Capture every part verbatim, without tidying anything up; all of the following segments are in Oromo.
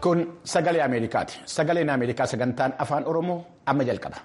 Kun sagalee Ameerikaati. Sagaleen Ameerikaa sagantaan afaan Oromoo amma jalqaba.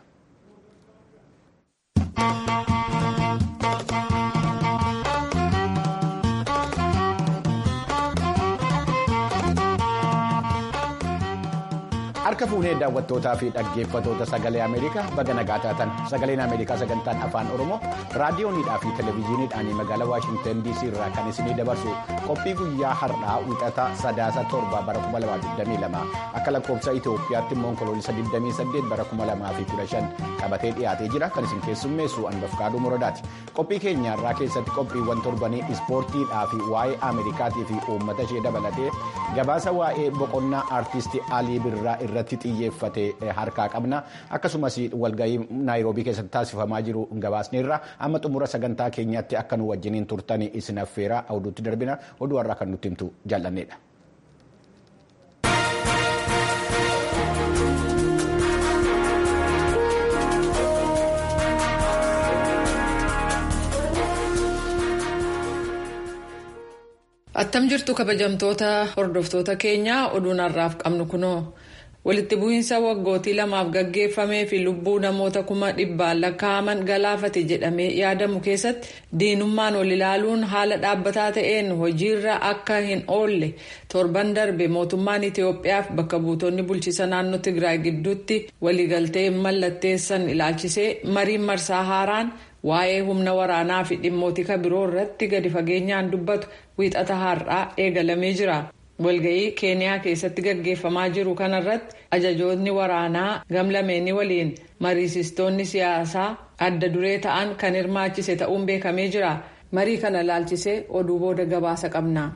Harka fuunee daawwattootaa fi dhaggeeffattoota sagalee Ameerikaa baga nagaa taatan sagaleen Ameerikaa sagantaan afaan Oromoo raadiyooniidhaa fi televezyiiniidhaan magaalaa Waashintan D C irraa kan isinii dabarsu qophii guyyaa har'aa wixataa sadaasa torba bara kuma lamaa fi digdamii lama akka lakkoofsa Itoophiyaatti immoo onkoloolessa digdamii saddeet bara kuma lamaa fi kudha shan qabatee dhiyaatee jira kan isin keessummeessu Anbafkaaduu Muradaati. Qophii keenyarraa keessatti qophiiwwan torbanii ispoortiidhaa fi waa'ee Ameerikaatii fi uummata ishee dabalatee gabaasa waa'ee boqonnaa aartistii Alii Birraa irratti xiyyeeffate harkaa qabna. Akkasumas walgahii Naayiroobii keessatti taasifamaa jiru gabaasneerra amma xumura sagantaa keenyaatti akka nu wajjiniin turtanii isin affeera oduutti darbina oduu har'aa kan nutti himtu jaallanneedha. Attam jirtu kabajamtoota hordoftoota keenya oduun har'aaf qabnu kunoo walitti bu'iinsa waggootii lamaaf gaggeeffamee fi lubbuu namoota kuma dhibbaan lakkaa'aman galaafate jedhamee yaadamu keessatti diinummaan ol ilaaluun haala dhaabbataa ta'een hojiirra akka hin oolle torban darbe mootummaan Itoophiyaaf bakka buutonni bulchiisa naannoo Tigraay gidduutti waliigaltee mallatteessan ilaalchisee mariin marsaa haaraan waa'ee humna waraanaa fi dhimmootika biroo irratti gadi fageenyaan dubbatu wiixata har'aa eegalamee jira. Walga'ii Keeniyaa keessatti gaggeeffamaa jiru kanarratti ajajoonni waraanaa gamlameenii waliin mariisistoonni siyaasaa adda duree ta'an kan hirmaachise ta'uun beekamee jira. Marii kana ilaalchisee oduu booda gabaasa qabna.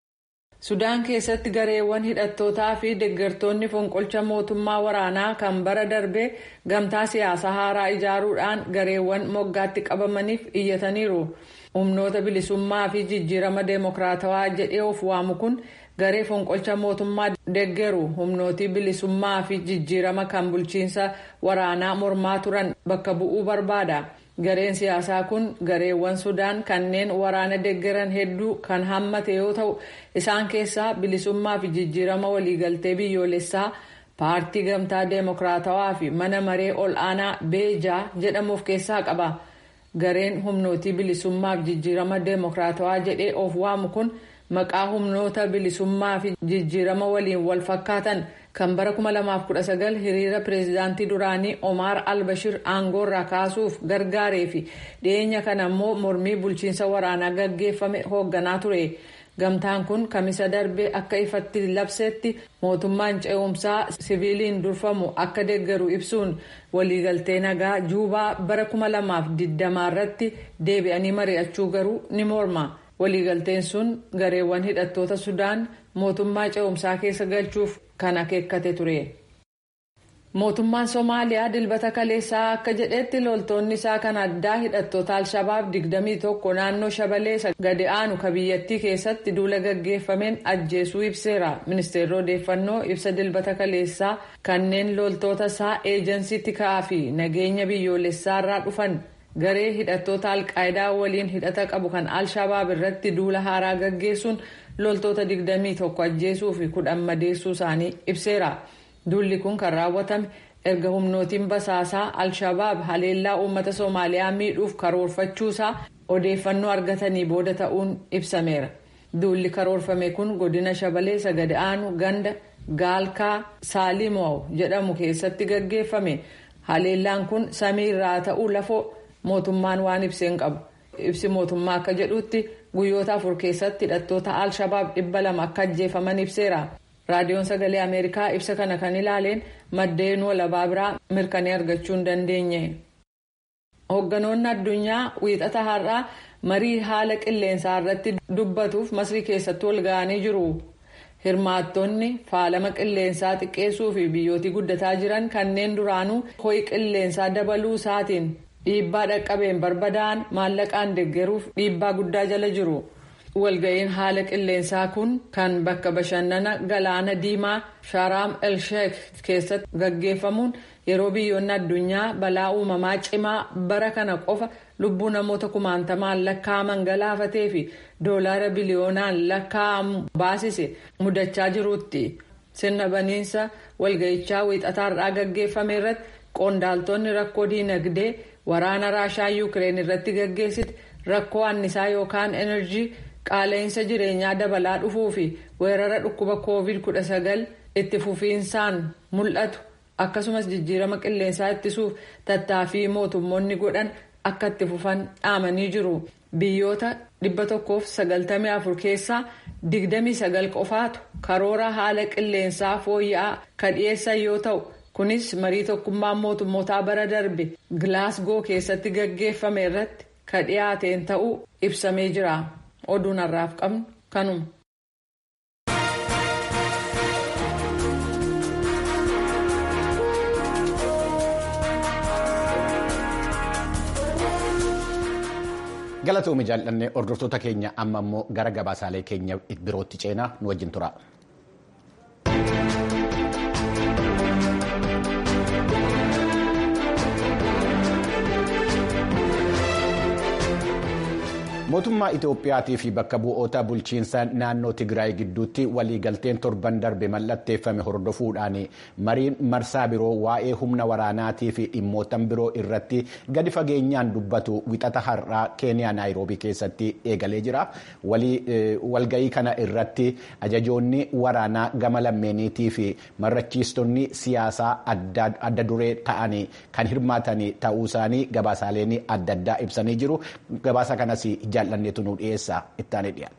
Sudaan keessatti gareewwan hidhattootaa fi deeggartoonni fonqolcha mootummaa waraanaa kan bara darbee gamtaa siyaasaa haaraa ijaaruudhaan gareewwan moggaatti qabamaniif iyyataniiru. Humnoota bilisummaa fi jijjiirama deemokiraatawaa jedhee of waamu kun garee fonqolcha mootummaa deeggaru humnooti bilisummaa fi jijjiirama kan bulchiinsa waraanaa mormaa turan bakka bu'uu barbaada. Gareen siyaasaa kun gareewwan Sudaan kanneen waraana deeggaran hedduu kan hammate yoo ta'u isaan keessaa bilisummaa fi jijjiirama waliigaltee biyyoolessaa paartii gamtaa deemokiraatawaa fi mana maree ol aanaa beejaa jedhamu of keessaa qaba. Gareen humnooti bilisummaa fi jijjiirama deemokiraatawaa jedhee of waamu kun maqaa humnoota bilisummaa fi jijjiirama waliin wal fakkaatan kan bara kuma lamaaf kudha sagal hiriira pireezidaantii duraanii Omar al-Bashir aangoorraa kaasuuf gargaaree fi dhiyeenya kana immoo mormii bulchiinsa waraanaa gaggeeffame hoogganaa ture. Gamtaan kun kamisa darbe akka ifatti labsetti mootummaan ce'umsaa siviiliin durfamu akka deeggaru ibsuun waliigaltee nagaa Juubaa bara kuma lamaaf digdamaa irratti deebi'anii mari'achuu garuu ni morma. Waliigalteen sun gareewwan hidhattoota Sudaan mootummaa ce'umsaa keessa galchuuf kan akeekkate ture. Mootummaan Somaaliyaa dilbata kaleessaa akka jedhetti loltoonni isaa kan addaa hidhattoota Alshabaab digdamii tokko naannoo Shabalee gadi aanu ka biyyattii keessatti duula gaggeeffameen ajjeesuu ibseera. Ministeerri odeeffannoo ibsa dilbata kaleessaa kanneen loltoota isaa eejansii tikaa fi nageenya biyyoolessaa irraa dhufan garee hidhattoota alqaayidaa waliin hidhata qabu kan Alshabaab irratti duula haaraa gaggeessuun loltoota digdamii tokko ajjeesuu fi kudhan madeessuu isaanii ibseera. Duulli kun kan raawwatame erga humnootiin basaasaa Alshabaab haleellaa uummata Soomaaliyaa miidhuuf karoorfachuusaa odeeffannoo argatanii booda ta'uun ibsameera. Duulli karoorfame kun godina Shabalee gadi aanu ganda Gaalkaa Saalimoo jedhamu keessatti gaggeeffame. Haleellaan kun samii irraa ta'uu lafoo mootummaan waan ibseen qabu. Ibsi mootummaa akka jedhutti guyyoota afur keessatti hidhattoota Alshabaab dhibba lama akka ajjeefaman ibseera. Raadiyoon sagalee Ameerikaa ibsa kana kan ilaaleen maddeen walabaa biraa mirkanee argachuu hin dandeenye. Hoogganoonni addunyaa wiixata har'aa marii haala qilleensaa irratti dubbatuuf Masrii keessatti wal ga'anii jiru. Hirmaattonni faalama qilleensaa xiqqeessuu fi biyyooti guddataa jiran kanneen duraanuu ho'i qilleensaa dabaluu isaatiin dhiibbaa dhaqqabeen barbadaa'an maallaqaan deeggaruuf dhiibbaa guddaa jala jiru. Walga'iin haala qilleensaa kun kan bakka bashannana galaana diimaa Sharaam el Sheikh keessatti gaggeeffamuun yeroo biyyoonni addunyaa balaa uumamaa cimaa bara kana qofa lubbuu namoota kumaantamaan lakkaa'aman galaafatee fi doolaara biliyoonaan lakkaa'amu baasise mudachaa jirutti. sirna baniinsa walga'ichaa wiixataarraa gaggeeffame irratti qondaaltonni rakkoo diinagdee waraana raashaa yuukireen irratti gaggeessite rakkoo annisaa yookaan enerjii qaala'insa jireenyaa dabalaa dhufuu fi weerara dhukkuba koovid kudha sagal itti fufiinsaan mul'atu akkasumas jijjiirama qilleensaa ittisuuf tattaaffii mootummoonni godhan akka itti fufan dhaamanii jiru. Biyyoota dhibba tokkoof sagaltamii afur keessaa digdamii sagal qofaatu karoora haala qilleensaa fooyya'aa kan dhiyeessan yoo ta'u kunis marii tokkummaan mootummootaa bara darbe Gilaasgoo keessatti gaggeeffame irratti kan dhiyaateen ta'uu ibsamee jira. Oduun har'aaf qabnu kanuma. Galatoomii jaalladhee hordoftoota keenya amma immoo gara gabaasaalee keenya birootti ceenaa nu wajjin tura. Mootummaa Itoophiyaatii fi bakka bu'oota bulchiinsa naannoo Tigraay gidduutti waliigalteen torban darbe mallatteeffame hordofuudhaan mariin marsaa biroo waa'ee humna waraanaatii fi dhimmootan biroo irratti gadi fageenyaan dubbatu wixata har'aa Keeniyaa Naayiroobii keessatti eegalee jira. Walga'ii kana irratti ajajoonni waraanaa gama lammeeniitii fi marrachiistonni siyaasaa adda duree ta'anii kan hirmaatan ta'uu isaanii gabaasaaleen adda addaa ibsanii jiru. Gabaasa kanas jaallanneetu nu dhiyeessaa ittaanee dhiyaata.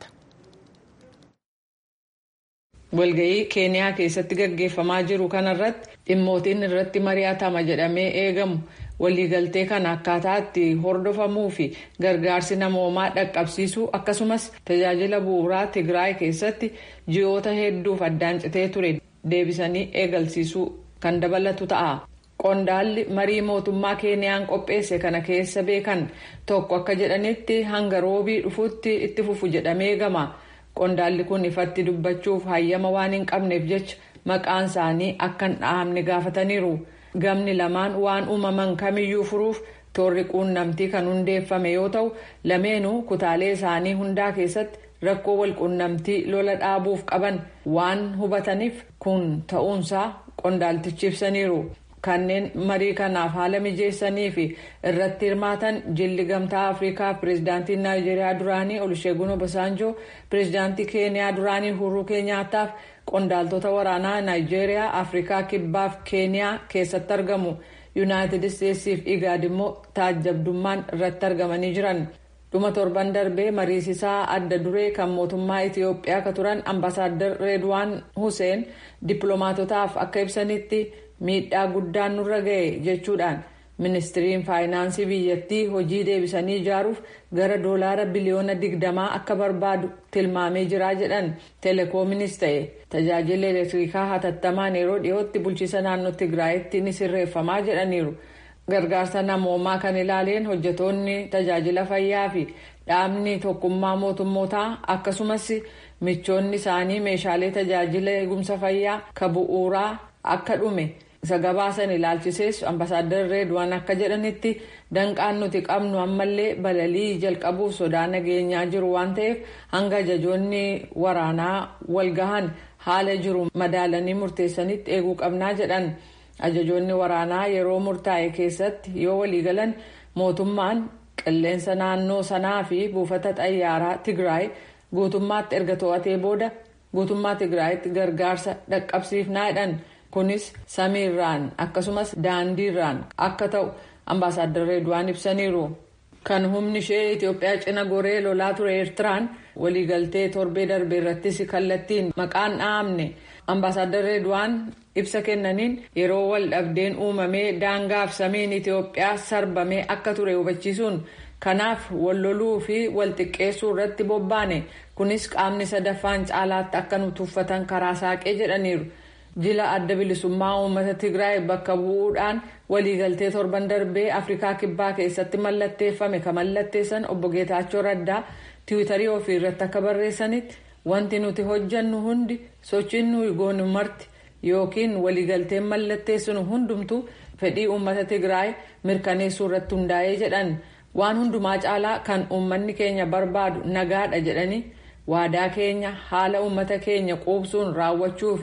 Walga'ii Keeniyaa keessatti gaggeeffamaa jiru kanarratti dhimmootiin irratti mari'atama jedhamee eegamu waliigaltee kana akkaataa itti hordofamuu fi gargaarsi namoomaa dhaqqabsiisuu akkasumas tajaajila bu'uuraa Tigraay keessatti ji'oota hedduuf addaan citee ture deebisanii eegalsiisuu kan dabalatu ta'a. Qondaalli marii mootummaa Keeniyaan qopheesse kana keessa beekan tokko akka jedhanitti hanga roobii dhufuutti itti fufu jedhamee eegama. Qondaalli kun ifatti dubbachuuf hayyama waan hin qabneef jecha maqaan isaanii akka hin dhahamne gaafataniiru. Gamni lamaan waan uumaman kamiyyuu furuuf toorri quunnamtii kan hundeeffame yoo ta'u lameenuu kutaalee isaanii hundaa keessatti rakkoo wal quunnamtii lola dhaabuuf qaban waan hubataniif kun ta'uunsaa qondaaltichi ibsaniiru. Kanneen marii kanaaf haala mijeessanii fi irratti hirmaatan jilli gamtaa Afrikaa pireezidaantii Naayijeeriyaa duraanii Olusegun Obasanjoo, pireezidaantii Keeniyaa duraanii Uhuru Keenyaataaf qondaaltota waraanaa Naayijeeriyaa, Afrikaa Kibbaaf Keeniyaa keessatti argamu. Yuunaayitid Isteetsiif Igaad immoo taajjabdummaan irratti argamanii jiran. Dhuma torban darbee mariisisaa adda duree kan mootummaa Itiyoophiyaa ka turan ambaasaadder Reedwaan Huseen dippiloomaatotaaf akka ibsanitti miidhaa guddaan nurra ga'e jechuudhaan ministiriin faayinaansii biyyattii hojii deebisanii ijaaruuf gara doolaara biliyoona digdamaa akka barbaadu tilmaamee jira jedhan. Teelekoominis ta'e tajaajila elektirikaa hatattamaan yeroo dhiyootti bulchiisa naannoo Tigraayitti ni sirreeffamaa jedhaniiru. Gargaarsa namoomaa kan ilaaleen hojjetoonni tajaajila fayyaa fi dhaabni tokkummaa mootummootaa akkasumas michoonni isaanii meeshaalee tajaajila eegumsa fayyaa ka bu'uuraa akka dhume isa gabaasan ilaalchisees ambaasaadder Reedwaan akka jedhanitti danqaan nuti qabnu ammallee balalii jalqabuuf sodaa nageenyaa jiru waan ta'eef hanga ajajoonni waraanaa walgahan haala jiru madaalanii murteessanitti eeguu qabnaa jedhan. Ajajoonni waraanaa yeroo murtaa'e keessatti yoo waliigalan mootummaan qilleensa naannoo sanaa fi buufata xayyaaraa Tigraay guutummaatti erga to'atee booda guutummaa Tigraayitti gargaarsa dhaqqabsiifnaa jedhan. Kunis samiirraan akkasumas daandiirraan akka ta'u ambaasaadder Reedwaan ibsaniiru. Kan humni ishee Itoophiyaa cina goree lolaa ture Eertiraan waliigaltee torbee darbe irrattis kallattiin maqaan dhahamne. Ambaasaadder Reedwaan ibsa kennaniin yeroo wal dhabdeen uumamee daangaaf samiin Itoophiyaa sarbamee akka ture hubachiisuun kanaaf wal loluu fi wal xiqqeessuu irratti bobbaane kunis qaamni sadaffaan caalaatti akka nu tuffatan karaa saaqee jedhaniiru. Jila adda bilisummaa uummata Tigraay bakka bu'uudhaan waliigaltee torban darbee Afrikaa Kibbaa keessatti mallatteeffame kan mallatteessan obbo Geetaachoo Raddaa tiwiitarii ofii irratti akka barreessanitti wanti nuti hojjannu hundi sochiin nuyi goonu marti yookiin waliigalteen mallatteessinu hundumtu fedhii uummata Tigraay mirkaneessuu irratti hundaa'ee jedhan. Waan hundumaa caalaa kan uummanni keenya barbaadu nagaadha jedhanii waadaa keenya haala uummata keenya quubsuun raawwachuu fi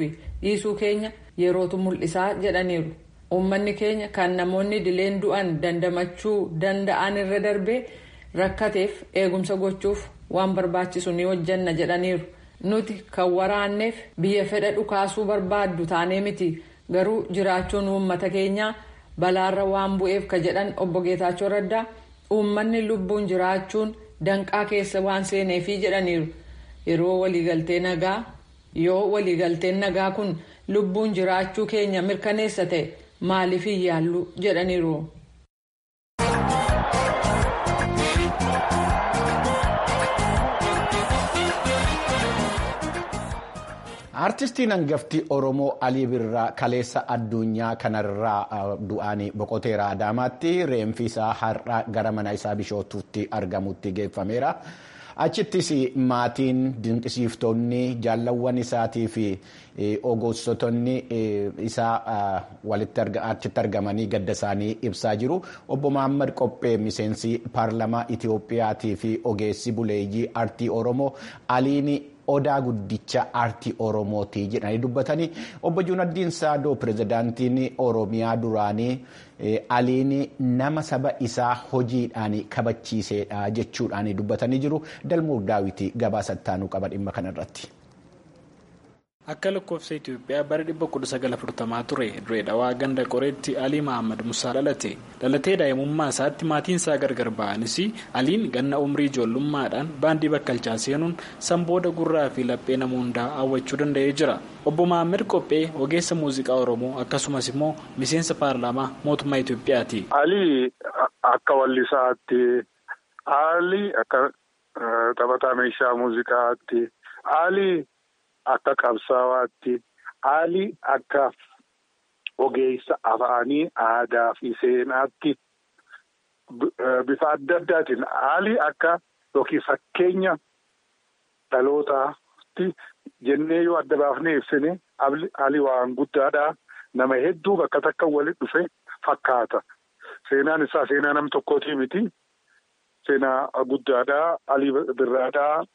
dhiisuu keenya yerootu mul'isaa jedhaniiru. Uummanni keenya kan namoonni dileen du'an dandamachuu danda'an irra darbee rakkateef eegumsa gochuuf waan barbaachisu ni hojjanna jedhaniiru. Nuti kan waraanneef biyya fedha dhukaasuu barbaaddu taanee miti garuu jiraachuun uummata keenyaa balaarra waan bu'eef ka jedhan obbo Geetaachoo Raddaa uummanni lubbuun jiraachuun danqaa keessa waan seeneefi jedhaniiru. Yeroo waliigaltee nagaa yoo waliigalteen nagaa kun lubbuun jiraachuu keenya mirkaneessa ta'e maaliif hin yaallu jedhaniiru. Artistiin hangafti Oromoo Alii Birraa kaleessa addunyaa kanarraa du'anii boqoteera. Adaamaatti reenfi isaa har'a gara mana isaa Bishootuutti argamutti geeffameera. Achittis maatiin dinqisiiftonni jaalawwan isaatii fi ogeessotonni isaa walitti achitti argamanii gadda isaanii ibsaa jiru. Obbo Mahammad Qophee miseensi paarlamaa Itiyoophiyaatii fi ogeessi buleeyyii aartii Oromoo Aliin odaa guddicha aartii Oromooti jedhanii dubbatanii. Obbo Juunaddiin Saadoo pirezidaantiin Oromiyaa duraanii Aliin nama saba isaa hojiidhaan kabachiisedha jechuudhaan dubbatanii jiru. Dalmuu Daawwitii gabaasa taanuu qaba dhimma kanarratti. Akka lakkoofsa Itoophiyaa bara dhibba kudha sagal afurtamaa ture Dirree Dhawaa ganda qoreetti Alii Mahammad Musaa dhalate. Dhalatee daa'imummaa isaatti maatiin isaa gargar ba'anis Aliin ganna umrii ijoollummaadhaan baandii bakkalchaa seenuun sanbooda gurraa fi laphee nama hundaa hawwachuu danda'ee jira. Obbo Mahammad Qophee ogeessa muuziqaa Oromoo akkasumas immoo miseensa paarlaamaa mootummaa Itoophiyaati. Alii akka wallisaatti, Alii akka taphataa meeshaa muuziqaatti, Alii akka qabsaawaatti, Alii akka ogeessa afaanii aadaa fi seenaatti bifa adda addaatiin Alii akka yookiin fakkeenya dhalootaatti jennee yoo adda baafnee ibsine Alii waan guddaadha. Nama hedduu bakka takka walitti dhufe fakkaata. Seenaan isaa seenaa nam tokkooti miti. Seenaa guddaadha. Alii Birraadha.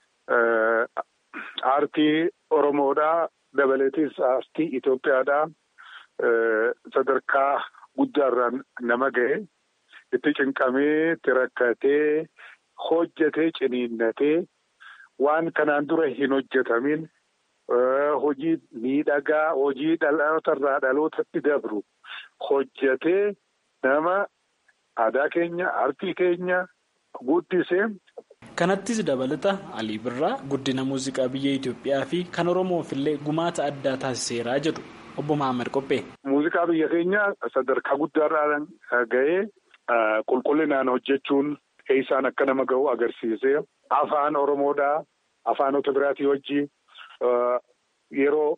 Aartii Oromoodhaa dabaleetis aartii Itoophiyaadhaa sadarkaa guddaarraan nama ga'e itti cinqamee itti rakkatee hojjetee ciniinnatee waan kanaan dura hin hojjetamin hojii miidhagaa hojii dhalootarraa dhalootatti dabru hojjetee nama aadaa keenya aartii keenya guddisee. Kanattis dabalata Alii Birraa guddina muuziqaa biyya Itoophiyaa fi kan Oromoof illee gumaata addaa taasiseera jedhu Obbo Mahammad Qophee. Muuziqaa biyya keenya sadarkaa guddaarraan ga'ee qulqullinaan hojjechuun eessaan akka nama ga'u agarsiisee afaan Oromoodhaa afaanota biraatii wajjin yeroo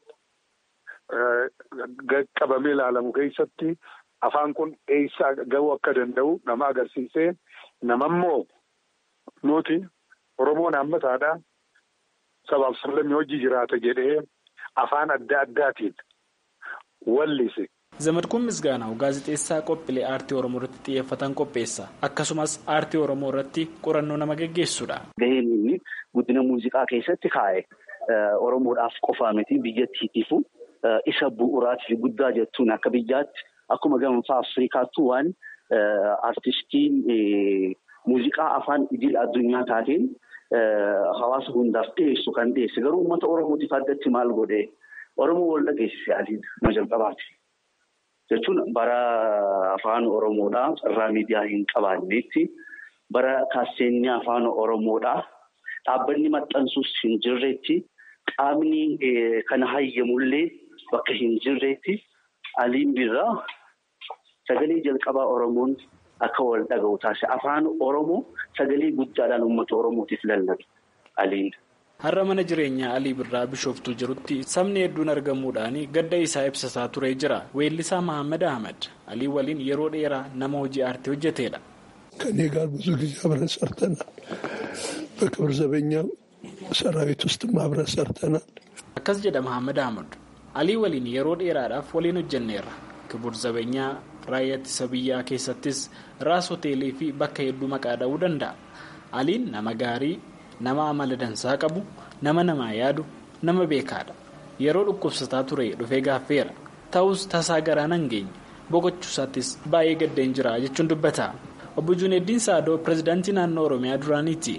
qabamee ilaalamu keessatti afaan kun eessaa ga'uu akka danda'u nama agarsiisee namammoo. Nuti Oromoon hammataadha. Sabaaf sablammii hojii jiraata jedhee afaan adda addaatiin wallise. Zamadkuun Misgaanaw gaazexeessaa qophiilee aartii Oromoo irratti xiyyeeffatan qopheessa. Akkasumas aartii Oromoo irratti qorannoo nama geggeessudha. Gaheen inni guddina muuziqaa keessatti kaa'e Oromoodhaaf qofaa miti biyyattiitiifu isa bu'uuraatii guddaa jettuun akka biyyaatti akkuma gaanfa Afrikaattuu waan aartistiin muuziqaa afaan idil addunyaa taateen hawaasa hundaaf dhiyeessu kan dhiyeesse garuu uummata Oromootiif addatti maal godhee Oromoo wal dhageessise Aliin nama jalqabaati. Jechuun bara afaan Oromoodhaa irraa miidiyaa hin qabaanneetti bara kaasseenii afaan Oromoodhaa dhaabbanni maxxansuus hin jirreetti qaamni kana hayyamullee bakka hin jirreetti Aliin Birraa sagalee jalqabaa Oromoon akka wal dhaga'u taasise afaan Oromoo sagalee guddaadhaan uummata Oromootiif lallabe Aliin. Har'a mana jireenyaa Alii Birraa Bishooftuu jirutti sabni hedduun argamuudhaan gadda isaa ibsasaa ture jira. Weellisaa Mahammad Ahmad Alii waliin yeroo dheeraa nama hojii aartii hojjetedha. ከኔ ጋር ብዙ ጊዜ አብረን ሰርተናል። በክብር ዘበኛ ሰራዊት ውስጥም አብረን ሰርተናል። akkas jedha Mahammad Ahmad Alii waliin yeroo dheeraadhaaf waliin hojjenneerra. Kibur Zabeenyaa raayyaa ittisa biyyaa keessattis raas hoteelii fi bakka hedduu maqaa dha'uu danda'a. Aliin nama gaarii, nama amala dansaa qabu, nama namaa yaadu, nama beekaadha. yeroo dhukkubsataa ture dhufee gaaffeera. Ta'us tasaa garaan hin geenye boqochuusaattis baay'ee gaddeen jira jechuun dubbata. Obbo Junaaydiin Saadoo pirezidaantii naannoo Oromiyaa duraaniiti.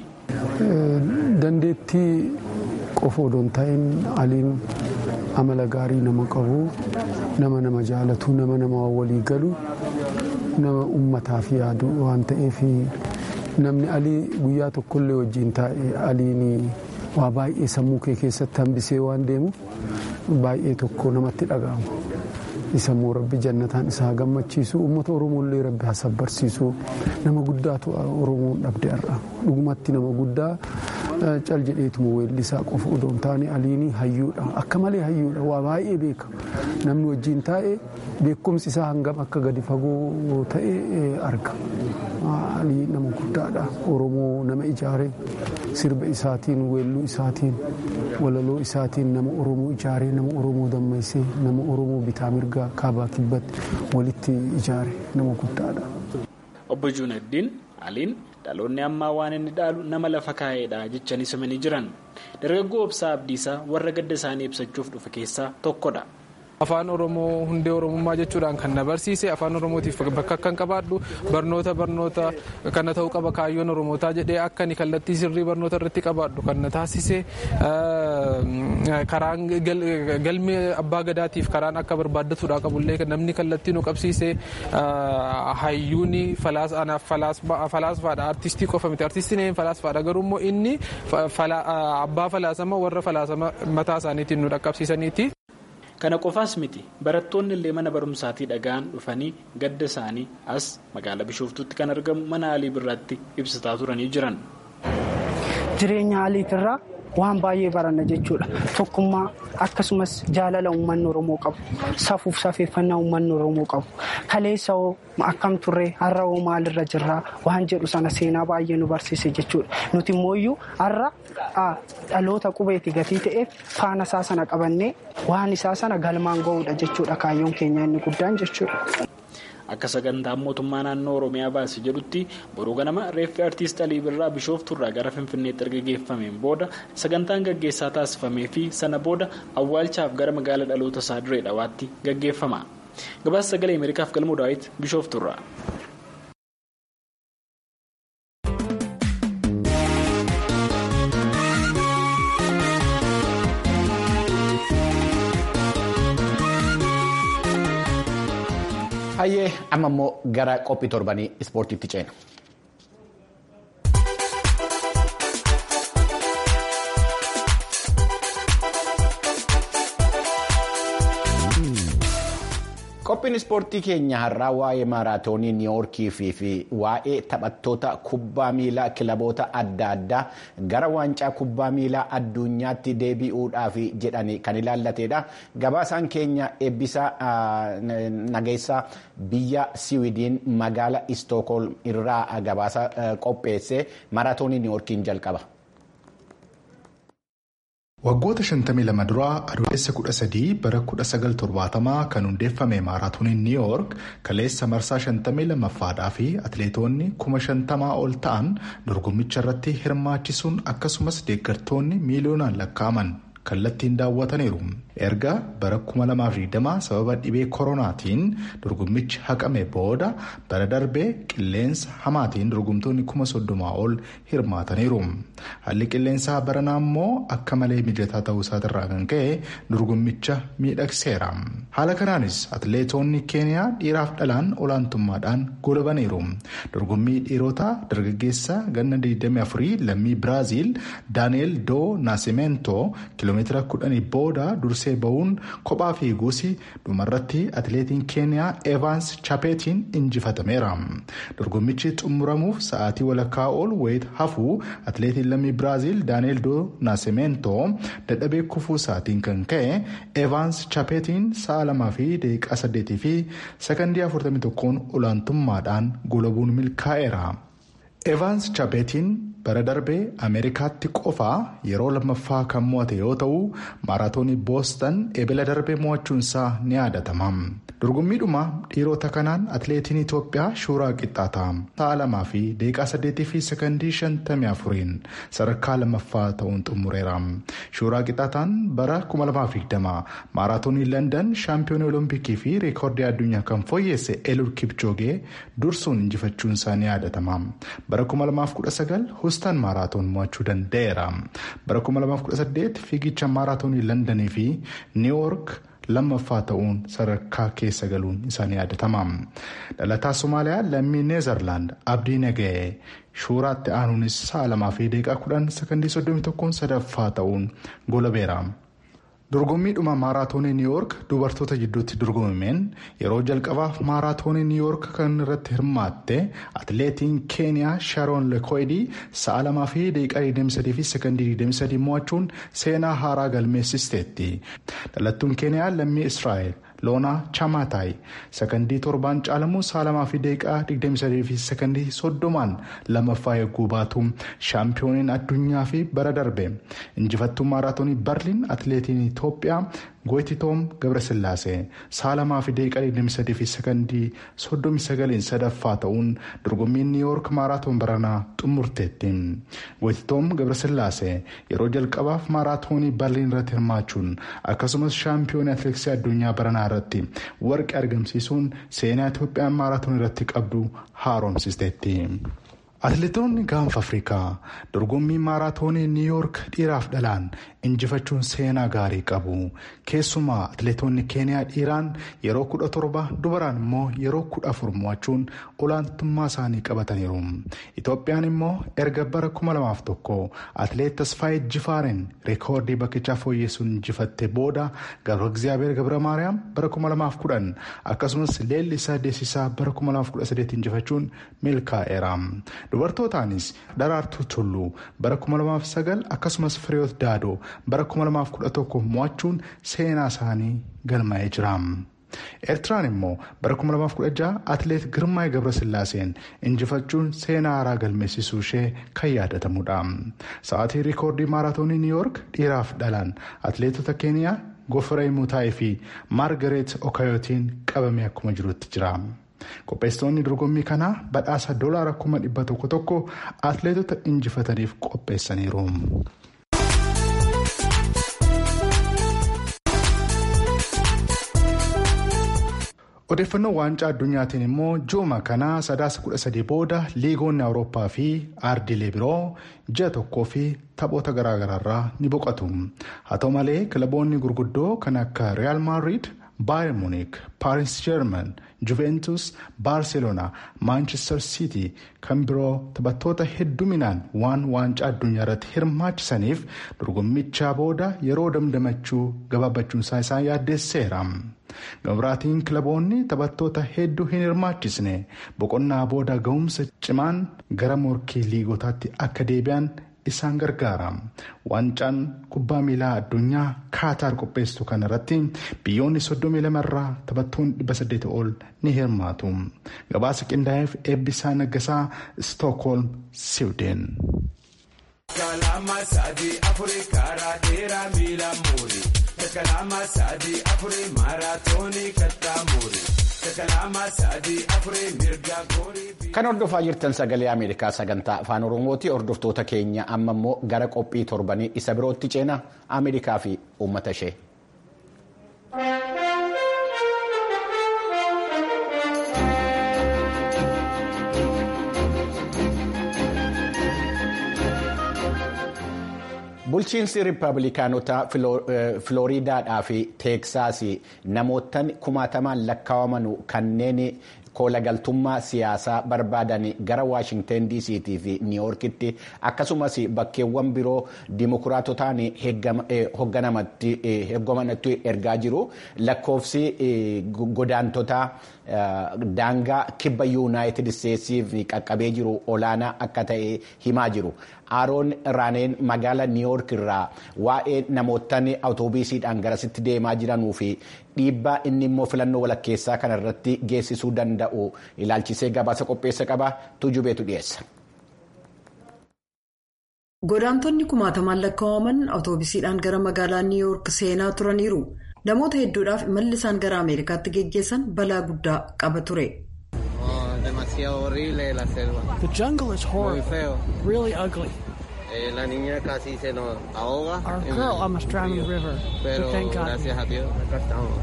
Dandeettii qofa odoo hin ta'iin Aliin amala gaarii nama qabu, nama nama jaalatu, nama nama walii galu, nama uummataaf yaadu waan ta'eef namni Alii guyyaa tokkollee wajjin taa'e Aliin waa baay'ee sammuu kee keessatti hambisee waan deemuuf baay'ee tokko namatti dhaga'ama. Sammuu rabbi jannataan isaa gammachiisu uummata Oromoollee rabbi haa sabbarsiisu nama guddaatu Oromoon dhabde har'a dhugumatti nama guddaa cal jedheetuma weellisaa qofa odoo hin taane Aliin hayyuudha akka malee hayyuudha waa baay'ee beeka namni wajjin taa'e beekumsi isaa hangam akka gadi fagoo ta'e arga. Alii nama guddaadha Oromoo nama ijaare sirba isaatiin weelluu isaatiin walaloo isaatiin nama Oromoo ijaare nama Oromoo dammeessee nama Oromoo bitaa mirgaa kaabaa kibbatti walitti ijaare nama guddaadha. Obbo Junaaydiin Aliin dhaloonni ammaa waan inni dhaalu nama lafa kaa'eedha jechanii simanii jiran. Dargaggoo Obsaa Abdiisaa warra gadda isaanii ibsachuuf dhufe keessaa tokkodha. Afaan Oromoo hundee Oromummaa jechuudhaan kan na barsiise afaan Oromootiif bakka kan qabaadhu barnoota barnoota kana ta'uu qaba kaayyoon Oromootaa jedhee akka ni kallattii sirrii barnoota irratti qabaadhu kan na taasise karaan galmee abbaa gadaatiif karaan akka barbaaddatuudha qabullee namni kallattii nu qabsiise hayyuuni falaasfaadha artistii qofa miti artistiin een falaasfaadha garuummoo inni abbaa falaasama warra falaasama mataa isaaniitiin nu dhaqqabsiisaniiti. Kana qofaas miti barattoonni illee mana barumsaatii dhagaan dhufanii gadda isaanii as magaalaa Bishooftuutti kan argamu mana Alii Birraatti ibsataa turanii jiran. Jireenya Aliitirraa waan baay'ee baranna jechuudha. Tokkummaa akkasumas jaalala uummanni Oromoo qabu safuuf safeeffannaa uummanni Oromoo qabu kaleessa akkam turree har'a hoo maalirra jirraa waan jedhu sana seenaa baay'ee nu barsiise jechuudha. Nuti immoo har'a dhaloota qubeeti gatii ta'eef faana isaa sana qabannee waan isaa sana galmaan ga'uudha jechuudha kaayyoon keenya inni guddaan jechuudha. Akka sagantaan mootummaa naannoo Oromiyaa baase jedhutti boruu ganama reeffi artiist Alii Birraa Bishooftuurraa gara Finfinneetti erga geeffameen booda sagantaan gaggeessaa taasifamee fi sana booda awwaalchaaf gara magaalaa dhaloota isaa Dirree Dhawaatti gaggeeffama. Gabaasa sagalee Ameerikaaf Galmoo Daawit Bishooftuurraa. Hayyee amma immoo gara qophii torbanii ispoortiitti ceena. Qophiin ispoortii keenya har'aa waa'ee maaraatoonii niiwoorkii fi waa'ee taphattoota kubbaa miilaa kilaboota adda addaa gara waancaa kubbaa miilaa addunyaatti deebi'uudhaaf jedhanii kan ilaallateedha. Gabaasaan keenya eebbisaa nageessaa biyya Siwiidiin magaalaa Istookholm irraa gabaasa qopheesse maaraatoonii niiwoorkiin jalqaba. Waggoota shantamii lama duraa adoolessa kudha sadii bara kudha sagal torbaatamaa kan hundeeffame maaraatooniin niiwoork kaleessa marsaa shantamii lammaffaadhaa fi atileetonni kuma shantamaa ol ta'an dorgommicha irratti hirmaachisuun akkasumas deeggartoonni miiliyoonaan lakkaa'aman kallattiin daawwataniiru. Erga bara kuma lamaaf digdama sababa dhibee koronaatiin dorgommichi haqame booda bara darbee qilleensa hamaatiin dorgomtoonni kuma soddomaa ol hirmaataniiru. Haalli qilleensaa baranaa immoo akka malee mijataa ta'uu isaatirraa kan ka'e dorgommicha miidhagseera. Haala kanaanis atileetonni Keeniyaa dhiiraaf dhalaan olaantummaadhaan golabaniiru. Dorgommii dhiirotaa dargaggeessa ganna digdamii afurii lammii Biraaziil Daani'eel Doo Naasimeentoo kiiloomeetira kudhanii booda dursee ba'uun kophaa fiiguusi dhumarratti atileetiin Keeniyaa Evaans Chapeetiin injifatameera. Dorgommichi xumuramuuf sa'aatii walakkaa ol wayita hafuu atileetiin lammii Biraaziil Daani'eel Doo Naasimeentoo dadhabee kufuu isaatiin kan ka'e Evaans Chapeetiin sa'a lamaa fi daqiiqaa saddeetii fi sekondii afurtamii tokkoon olaantummaadhaan golabuun milkaa'eera. Evaans Chapeetiin bara darbee Ameerikaatti qofaa yeroo lammaffaa kan mo'ate yoo ta'u maaraatoonii Booston ebela darbee mo'achuunsaa ni yaadatama. Dorgommiidhuma dhiirota kanaan atileetiin Itoophiyaa Shuuraa Qixxaataa sa'a lamaa fi daqiiqaa saddeetii fi sekondii shantamii afuriin sadarkaa lammaffaa ta'uun xumureera. Shuuraa Qixxaataan bara kuma lamaa fi digdama maaraatoonii London shaampiyoonii olompikii fi reekoordii addunyaa kan fooyyesse Eliud Kipchoogee dursuun injifachuun isaanii yaadatama. Bara kuma lamaa fi kudha sagal Houston maaraatoon mo'achuu danda'eera. Bara kuma lamaa fi kudha saddeet fiigicha maaraatoonii Londonii fi Niiwuork lammaffaa ta'uun sadarkaa keessa galuun isaanii yaadatama. Dhalataa Somaaliyaa lammii Neezerlaand Abdii Nagayee Shuuraatti aanuunis sa'a lamaa fi daqiiqaa kudhan sekondii soddomii tokkoon sadaffaa ta'uun goolabeera. Dorgommiidhuma maaraatoonii Niiwuork dubartoota jidduutti dorgomameen yeroo jalqabaaf maaraatoonii Niiwuork kan irratti hirmaatte atileetiin Keeniyaa Sharoon Lekoidii sa'a lamaa fi daqiiqaa digdamii sadii fi sekondii digdamii sadii mo'achuun seenaa haaraa galmeessisteetti. Dhalattuun Keeniyaa lammii Israa'el Loonaa Chamaataay sekondii torbaan caalamuu sa'a lamaa fi daqiiqaa digdamii sadii fi sekondii soddomaan lammaffaa eeguu baatu shaampiyooniin addunyaa fi bara darbe injifattuu maaraatoonii Berliin atileetiin Itoophiyaa Goytitoom Gabrasillaasee sa'a lamaa fi daqiiqaa digdamii sadii fi sekondii soddomii sagaliin sadaffaa ta'uun dorgommiin Niiwuork maaraatoon baranaa xumurteetti. Goytitoom Gabrasillaasee yeroo jalqabaaf maaraatoonii Berliin irratti hirmaachuun akkasumas shaampiyoonii atileetiksii addunyaa baranaa irratti warqee argamsiisuun seenaa Itoophiyaan maaraatoonii irratti qabdu haaromsisteetti. Atileetonni gaanfa Afrikaa dorgommii maaraatoonii Niiwuork dhiiraaf dhalaan injifachuun seenaa gaarii qabu. Keessumaa atileetonni Keeniyaa dhiiraan yeroo kudha torba dubaraan immoo yeroo kudha afur mo'achuun olaantummaa isaanii qabataniiru. Itoophiyaan immoo erga bara kuma lamaaf tokko atileet Tasfaayee Jifaareen reekoordii bakkichaa fooyyessuun injifatte booda Gabra Egzaabeer Gabra Maariyaam bara kuma lamaaf kudhan akkasumas Leellisaa Deessisaa bara kuma lamaaf kudha saddeet injifachuun milkaa'eera. Dubartootaanis Daraartuu Tulluu bara kuma lamaaf sagal akkasumas Fireewoot Daadoo bara kuma lamaaf kudha tokko mo'achuun seenaa isaanii galmaa'ee jira. Eertiraan immoo bara kuma lamaaf kudha jaha atileet Girmaay Gabrasillaaseen injifachuun seenaa haaraa galmeessisuu ishee kan yaadatamudha. Sa'aatii riikoordii maaraatoonii Niiwuork dhiiraaf dhalaan atileetota Keeniyaa Goofree Mutaayii fi Maargareet Okayootiin qabamee akkuma jirutti jira. Qopheessitoonni dorgommii kanaa badhaasa doolaara kuma dhibba tokko tokko atileetota injifataniif qopheessaniiru. Odeeffannoo waancaa addunyaatiin immoo jooma kanaa sadaasa kudha sadii booda liigoonni Awurooppaa fi aardiilee biroo ji'a tokkoo fi taphoota garaagaraarraa ni boqotu. Haa ta'u malee kilaboonni gurguddoo kan akka Real Madrid, Bayern Munich, Paris German, Juventus, Barcelona, Manchester City kan biroo taphattoota hedduminaan waan waancaa addunyaa irratti hirmaachisaniif dorgommichaa booda yeroo damdamachuu gabaabachuun isaa yaaddeesseera. Gabraatiin kilaboonni taphattoota hedduu hin hirmaachisne boqonnaa booda ga'umsa cimaan gara morkii liigotaatti akka deebi'an isaan gargaara. Waancaan kubbaa miilaa addunyaa Kaataar qopheessitu kanarratti biyyoonni soddomii lama irraa taphattoonni dhibba saddeet ol ni hirmaatu. Gabaasa qindaa'eef Eebbisaa Naggasaa Stookholm, Siwideen. Kan hordofaa jirtan sagalee Ameerikaa sagantaa afaan Oromooti. Hordoftoota keenya amma immoo gara qophii torbanii isa birootti ceena Ameerikaa fi uummata ishee. Bulchiinsi Riippaabilikaanotaa Filooriidaadhaa fi Teeksaasii namootaan kumaatamaan lakkaa'aman kanneen koolagaltummaa siyaasaa barbaadan gara Waashingten D C fi Niiwuorkitti akkasumas bakkeewwan biroo dimokiraatotaan hoogganamatti ergaa jiru. Lakkoofsi godaantotaa daangaa kibba Yuunaayitid Isteetsiif qaqqabee jiru olaanaa akka ta'e himaa jiru. Aaroon Raaneen magaala Niiwuork irraa waa'ee namootaan awutoobiisiidhaan garasitti deemaa jiranuu fi dhiibbaa inni immoo filannoo walakkeessaa kanarratti geessisuu danda'u ilaalchisee gabaasa qopheessa qaba. Tujubeetu dhiyeessa. Godaantonni kumaatamaan lakkaa'aman awutoobisiidhaan gara magaalaa Niiwuork seenaa turaniiru. namoota hedduudhaaf imalli isaan gara Ameerikaatti geggeessan balaa guddaa qaba ture. The jungle is horrible, really ugly. La niña casi se nos ahoga. Our girl almost drowned in the river. Pero gracias a Dios acá estamos.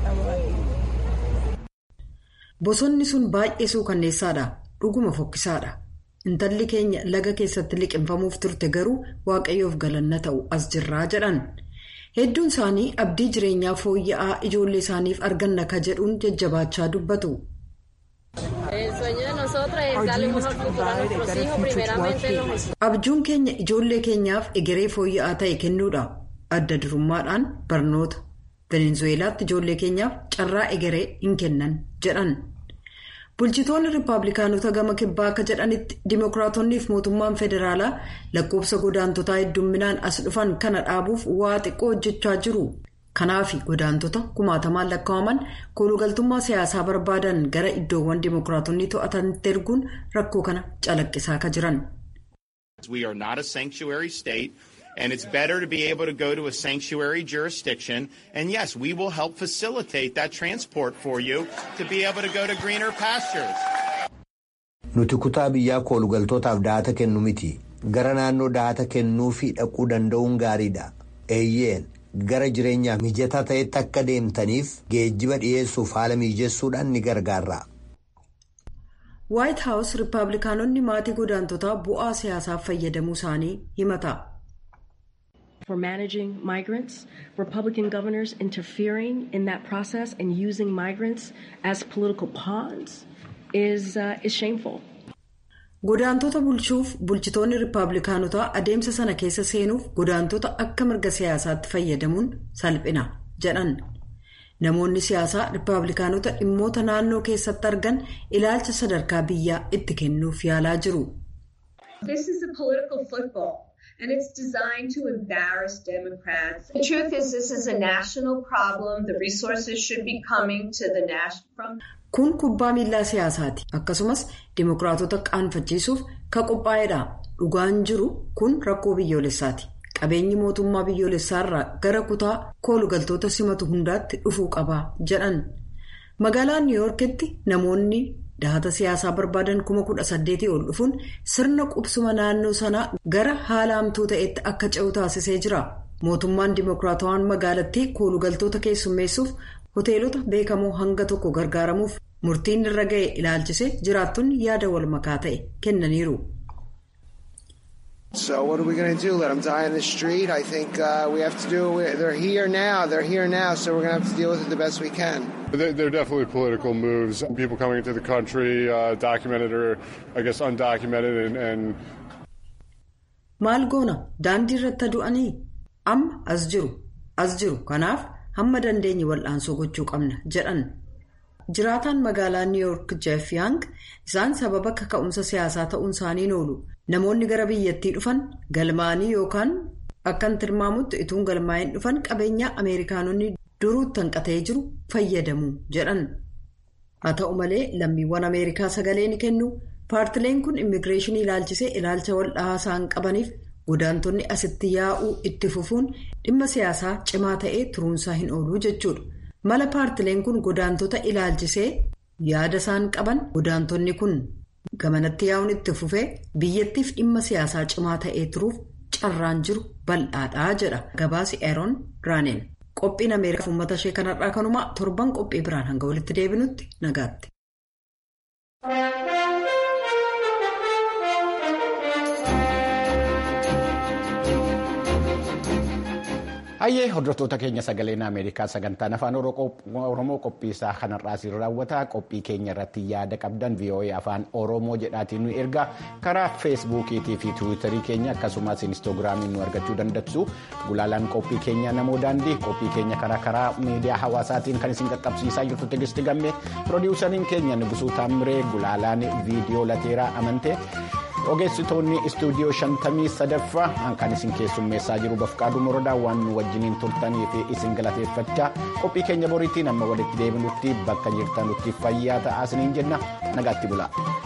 Bosonni sun baay'ee suukanneessaadha. Dhuguma fokkisaadha. Intalli keenya laga keessatti liqimfamuuf turte garuu waaqayyoof galanna ta'u as jirraa jedhan. Hedduun isaanii abdii jireenyaa fooyya'aa ijoollee isaaniif arganna ka jedhuun jajjabaachaa dubbatu. Abjuun keenya ijoollee keenyaaf egeree fooyya'aa ta'e kennuudha. Adda durummaadhaan barnoota. Venezuelaatti ijoollee keenyaaf carraa egeree hin kennan jedhan. Bulchitoonni Rippaabilikaanota gama kibbaa akka jedhanitti Dimookiraatonni fi mootummaan federaalaa lakkoofsa godaantotaa heddumminaan as dhufan kana dhaabuuf waa xiqqoo hojjechaa jiru. Kanaaf godaantota kumaatamaan lakkaa'aman koolugaltummaa siyaasaa barbaadan gara iddoowwan Dimookiraatonni to'atanitti erguun rakkoo kana calaqqisaa akka jiran. We are not a sanctuary state. And it's better to be able to go to a sanctuary jurisdiction. And yes, we will help facilitate that transport for you to be able to go to greener pastures. Nuti kutaa biyyaa koolugaltootaaf da'ata kennu miti. Gara naannoo da'ata kennuu fi dhaquu danda'uun gaariidha. Eeyyeen gara jireenyaaf mijataa ta'etti akka deemtaniif geejjiba dhiyeessuuf haala mijessuudhaan ni gargaara. White House Rippaabilikaanonni maatii godaantotaa bu'aa siyaasaaf fayyadamuu isaanii himata. For managing migrants, Republican governors interfering in that process and using migrants as political pawns is uh, is shameful. Godaantota bulchuuf bulchitoonni Rippaabilikaanotaa adeemsa sana keessa seenuuf godaantota akka mirga siyaasaatti fayyadamuun salphina jedhan. Namoonni siyaasaa Rippaabilikaanota dhimmoota naannoo keessatti argan ilaalcha sadarkaa biyyaa itti kennuuf yaalaa jiru. This is a political football. And it's designed to embarrass Democrats. The truth is, this is a national problem. The resources should be coming to the national from. Kun kubbaa miilaa siyaasaati. Akkasumas Dimookiraatota qaanfachiisuuf ka qophaa'edha. Dhugaan jiru kun rakkoo biyyoolessaati. Qabeenyi mootummaa biyyoolessaarraa gara kutaa koolugaltoota simatu hundaatti dhufuu qaba jedhan. Magaalaa New Yorkitti namoonni dahata siyaasaa barbaadan kuma kudha saddeetii ol dhufuun sirna qubsuma naannoo sanaa gara haala hamtuu ta'etti akka ce'u taasisee jira. Mootummaan Dimookiraatawaan magaalattii koolugaltoota keessummeessuuf hoteelota beekamoo hanga tokko gargaaramuuf murtiin irra ga'e ilaalchisee jiraattonni yaada wal makaa ta'e kennaniiru. So what are we going to do? Let them die in the street? I think uh, we have to do. They're here now. They're here now. So we're going to have to deal with it the best we can. They're, they're definitely political moves. People coming into the country, uh, documented or I guess undocumented, and. and... Maal goona daandii irratti du'anii amma as jiru as jiru kanaaf hamma dandeenye wal'aansoo gochuu qabna jedhan. Jiraataan magaalaa New York Jeff Young isaan sababa kaka'umsa siyaasaa ta'uun isaanii oolu. Namoonni gara biyyattii dhufan galmaanii yookaan akkan tilmaamutti ituun galmaa'in dhufan qabeenyaa Ameerikaanonni duruutti hanqatee jiru fayyadamu jedhan. Haa ta'u malee lammiiwwan Ameerikaa sagalee ni kennu. Paartileen kun immigireeshinii ilaalchisee ilaalcha wal dhahaasaan qabaniif godaantonni asitti yaa'uu itti fufuun dhimma siyaasaa cimaa ta'ee turuunsaa hin ooluu jechuudha. Mala paartileen kun godaantota ilaalchisee yaada isaan qaban godaantonni kun gamanatti yaa'uun itti fufee biyyattiif dhimma siyaasaa cimaa ta'ee turuuf carraan jiru bal'aadhaa jedha gabaasi Aaron Raaneen. Qophiin Ameerikaaf uummata ishee kanarraa kanumaa torban qophii biraan hanga walitti deebinutti nagaatti. Hayyee hordoftoota keenya sagaleen Ameerikaa sagantaan afaan Oromoo qophii isaa kanarraa si raawwata. Qophii keenya irratti yaada qabdan V O A afaan Oromoo jedhaatiin nu ergaa karaa feesbuukiitii fi tiwiitarii keenya akkasumas inistoogiraamiin nu argachuu dandeessu. Gulaalaan qophii keenya namoo daandii qophii keenya karaa karaa miidiyaa hawaasaatiin kan isin qaqqabsiisaa jirtu Tigisti Gammee piroodiwusariin keenya Nugusuu Taamiree gulaalaan viidiyoo lateeraa amantee. Ogeessitoonni istuudiyoo shantamii sadaffaa kan isin keessummeessaa jiru Bafqaaduu Morodaa waan nu wajjiniin turtanii fi isin galateeffachaa qophii keenya boriitiin amma walitti deebinutti bakka jirtanutti fayyaa ta'aa isiniin jenna nagaatti bulaa.